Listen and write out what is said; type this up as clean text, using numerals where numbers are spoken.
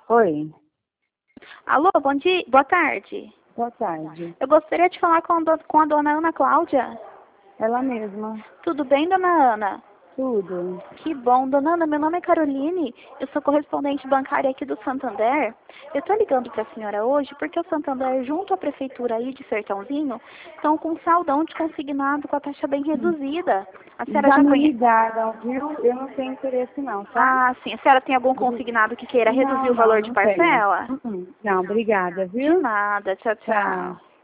Oi, Alô, bom dia, boa tarde. boa tarde. Eu gostaria de falar com a dona Ana Cláudia. Ela mesma. Tudo bem, dona Ana? Tudo. Que bom, dona Ana, meu nome é Caroline, eu sou correspondente bancária aqui do Santander. Eu estou ligando para a senhora hoje porque o Santander, junto à prefeitura aí de Sertãozinho, estão com um saldão de consignado com a taxa bem reduzida. A senhora Já já me conhece? ligaram, viu? Eu não tenho interesse não, tá? Ah, sim. A senhora tem algum consignado que queira reduzir Não, o não, valor de não tenho. parcela? Não, obrigada, De viu? nada, tchau, Tchau. tchau.